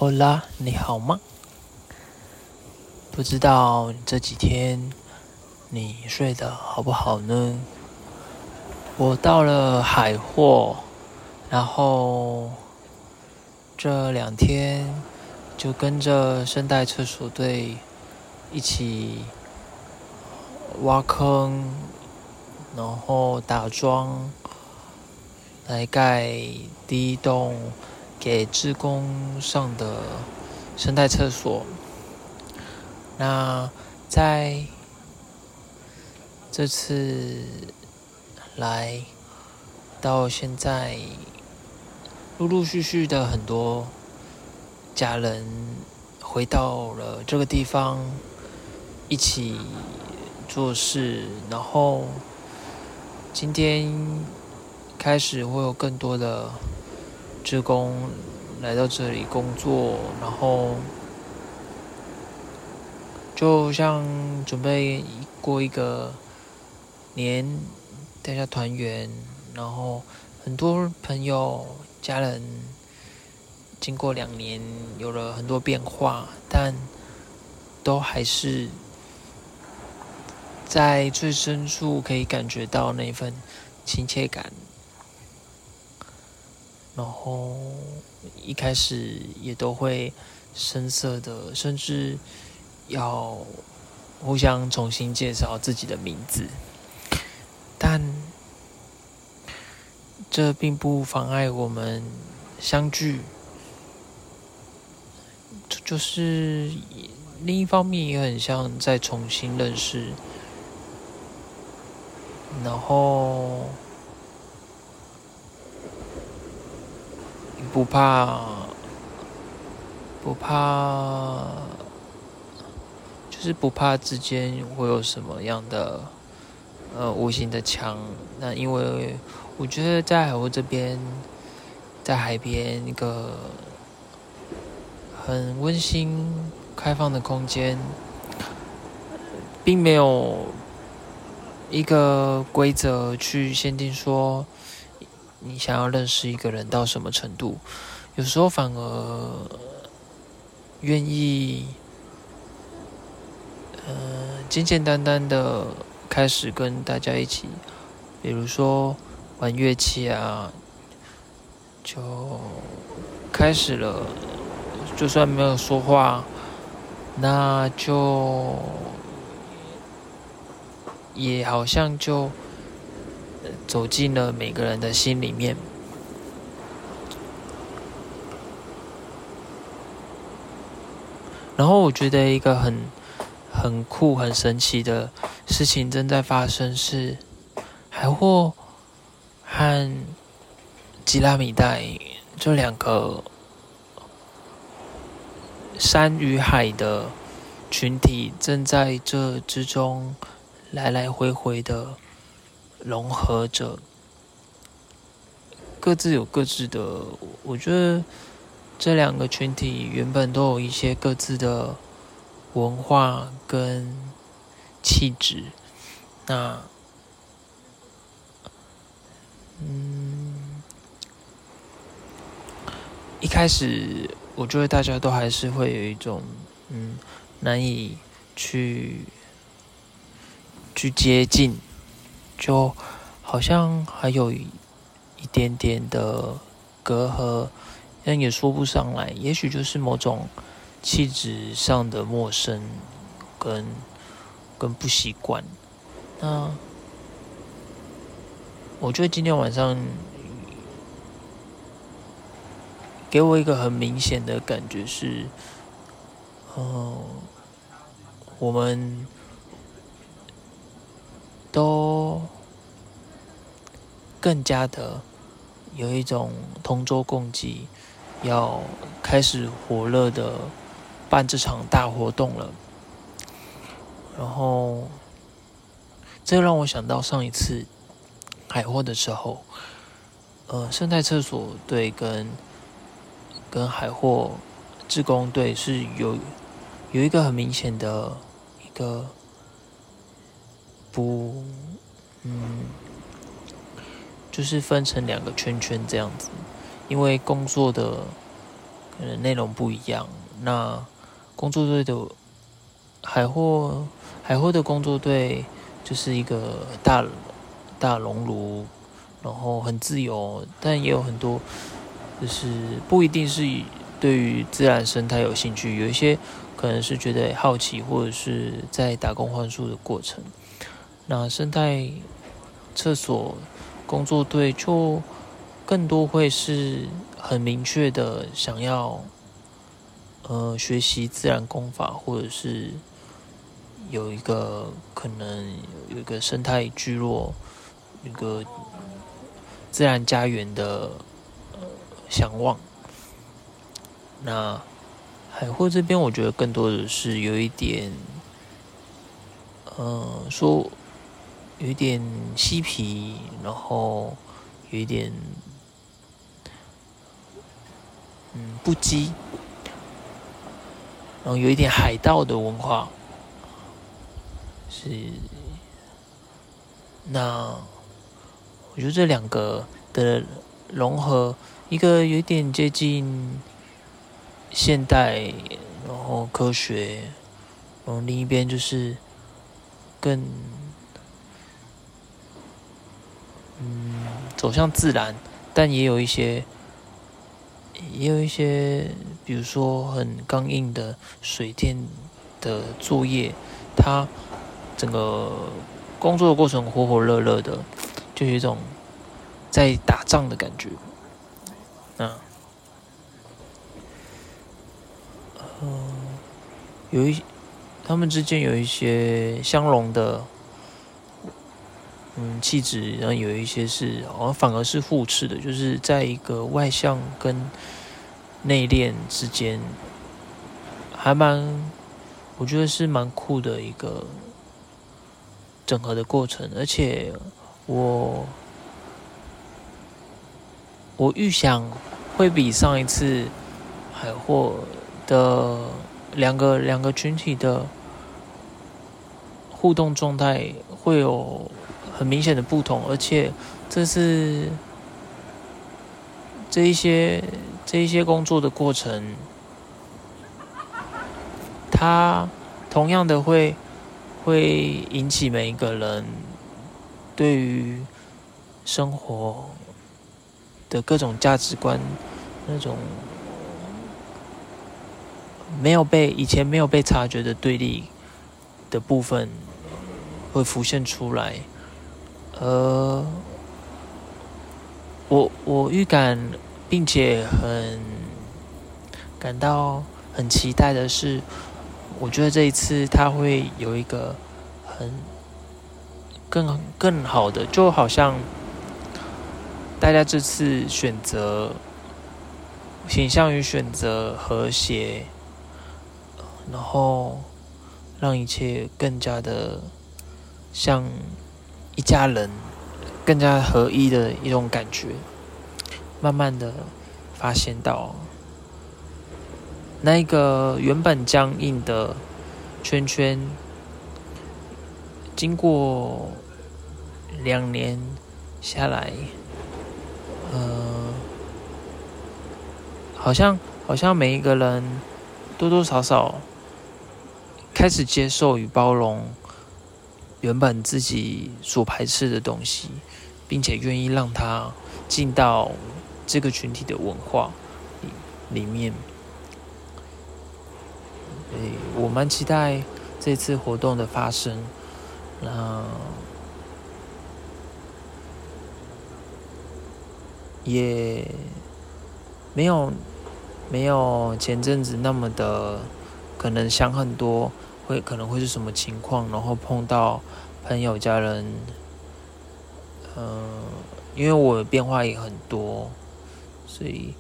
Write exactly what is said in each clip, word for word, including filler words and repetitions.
欧拉，你好吗？不知道这几天你睡得好不好呢？我到了海货，然后这两天就跟着生态厕所队一起挖坑，然后打桩来盖第一栋给志工上的生态厕所。那在这次来到现在，陆陆续续的很多家人回到了这个地方，一起做事，然后今天开始会有更多的志工来到这里工作，然后就像准备过一个年，大家团圆，然后很多朋友家人经过两年有了很多变化，但都还是在最深处可以感觉到那份亲切感。然后一开始也都会生涩的，甚至要互相重新介绍自己的名字，但这并不妨碍我们相聚。就是另一方面也很像再重新认识，然后不怕不怕就是不怕之间会有什么样的呃无形的墙。那因为我觉得在海沃这边，在海边一个很温馨开放的空间，并没有一个规则去限定说你想要认识一个人到什么程度，有时候反而愿意呃简简单单的开始跟大家一起，比如说玩乐器啊，就开始了。就算没有说话，那就也好像就走进了每个人的心里面。然后我觉得一个很很酷很神奇的事情正在发生，是海货和吉拉米代这两个山与海的群体正在这之中来来回回的融合着，各自有各自的，我觉得这两个群体原本都有一些各自的文化跟气质。那嗯一开始我觉得大家都还是会有一种嗯难以去去接近，就好像还有一点点的隔阂，但也说不上来，也许就是某种气质上的陌生跟跟不习惯。那我觉得今天晚上给我一个很明显的感觉是，呃，我们都更加的有一种同舟共济，要开始火热的办这场大活动了。然后，这让我想到上一次海货的时候，呃，生态厕所队跟跟海货志工队是有有一个很明显的一个不，嗯，就是分成两个圈圈这样子，因为工作的可能内容不一样。那工作队的海货海货的工作队就是一个大大熔炉，然后很自由，但也有很多就是不一定是对于自然生态有兴趣，有一些可能是觉得好奇，或者是在打工换宿的过程。那生态厕所工作队就更多会是很明确的想要呃学习自然工法，或者是有一个可能有一个生态聚落，一个自然家园的呃向往。那海货这边，我觉得更多的是有一点，呃，说有一点嬉皮，然后有一点嗯不羁，然后有一点海盗的文化，是那我觉得这两个的融合，一个有点接近现代，然后科学，然后另一边就是更嗯走向自然，但也有一些也有一些，比如说很刚硬的水电的作业，它整个工作的过程火火热热的，就有一种在打仗的感觉。那嗯，有一他们之间有一些相融的嗯气质，然后有一些是好像反而是互斥的，就是在一个外向跟内敛之间，还蛮我觉得是蛮酷的一个整合的过程。而且我我预想会比上一次海货的两个两个群体的互动状态会有很明显的不同，而且这是这一些这一些工作的过程，它同样的会会引起每一个人对于生活的各种价值观，那种没有被以前没有被察觉的对立的部分会浮现出来。而我我预感并且很感到很期待的是，我觉得这一次他会有一个很更更好的，就好像大家这次选择倾向于选择和谐，然后让一切更加的像一家人，更加合一的一种感觉。慢慢的发现到，那一个原本僵硬的圈圈，经过两年下来，呃，好像好像每一个人多多少少开始接受与包容原本自己所排斥的东西，并且愿意让它进到这个群体的文化里里面。所以我蛮期待这次活动的发生。那也没有没有前阵子那么的可能想很多，会可能会是什么情况，然后碰到朋友家人，呃，因为我的变化也很多，所以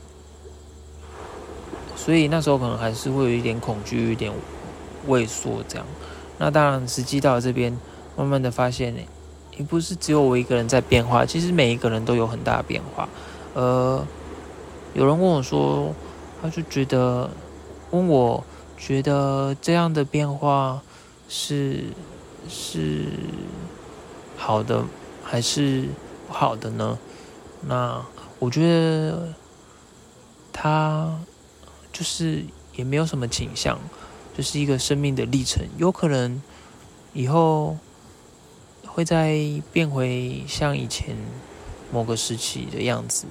所以那时候可能还是会有一点恐惧，有一点畏缩这样。那当然实际到这边慢慢的发现，也不是只有我一个人在变化，其实每一个人都有很大的变化。呃，有人问我说，他就觉得问我觉得这样的变化是是好的还是不好的呢？那我觉得他就是也没有什么倾向，就是一个生命的历程，有可能以后会再变回像以前某个时期的样子。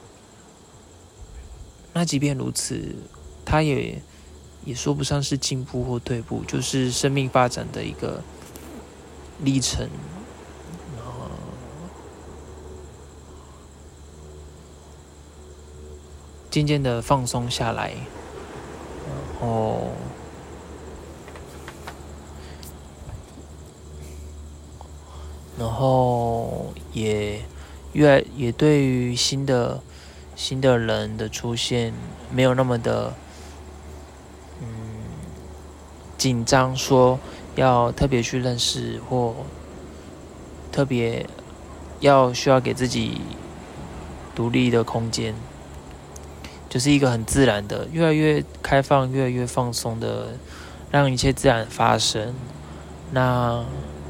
那即便如此，它也也说不上是进步或退步，就是生命发展的一个历程。渐渐的放松下来，然后然后也越也对于新的新的人的出现没有那么的嗯紧张，说要特别去认识或特别要需要给自己独立的空间。就是一个很自然的，越来越开放，越来越放松的，让一切自然发生。那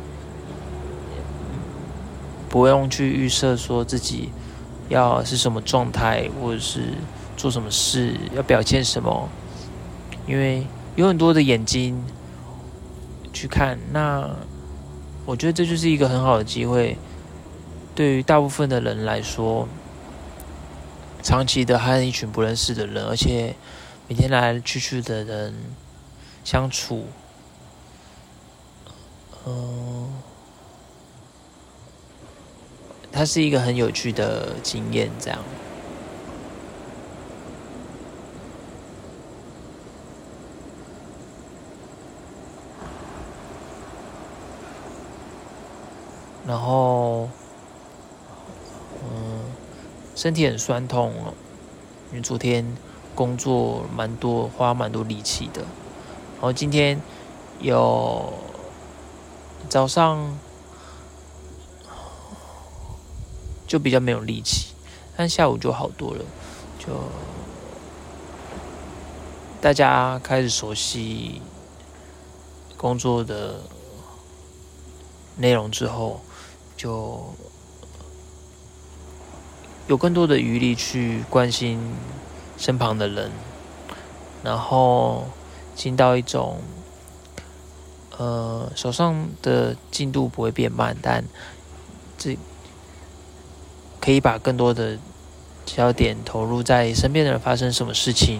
不用去预设说自己要是什么状态，或者是做什么事，要表现什么，因为有很多的眼睛去看。那我觉得这就是一个很好的机会，对于大部分的人来说。长期的和一群不认识的人，而且每天来来去去的人相处，嗯，它是一个很有趣的经验，这样。然后，嗯。身体很酸痛哦，因为昨天工作蛮多，花蛮多力气的。然后今天有早上就比较没有力气，但下午就好多了。就大家开始熟悉工作的内容之后，就有更多的余力去关心身旁的人，然后进到一种呃手上的进度不会变慢，但这可以把更多的焦点投入在身边的人发生什么事情，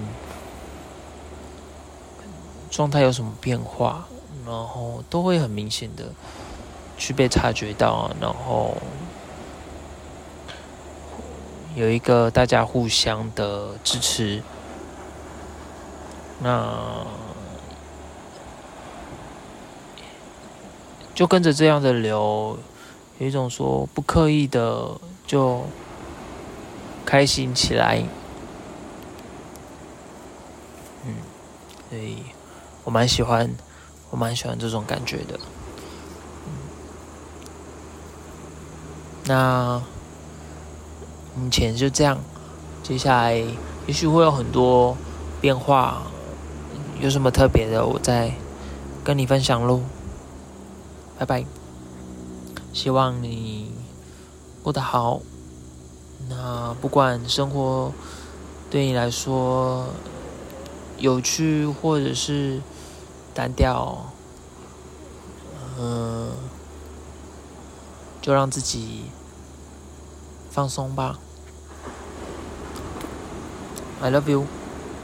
状态有什么变化，然后都会很明显的去被察觉到，然后有一个大家互相的支持，那就跟着这样的流，有一种说不刻意的就开心起来，嗯，所以我蛮喜欢，我蛮喜欢这种感觉的。嗯、那目前就这样，接下来也许会有很多变化，有什么特别的，我再跟你分享咯。拜拜，希望你过得好。那不管生活对你来说有趣或者是单调，嗯，就让自己放松吧。I love you.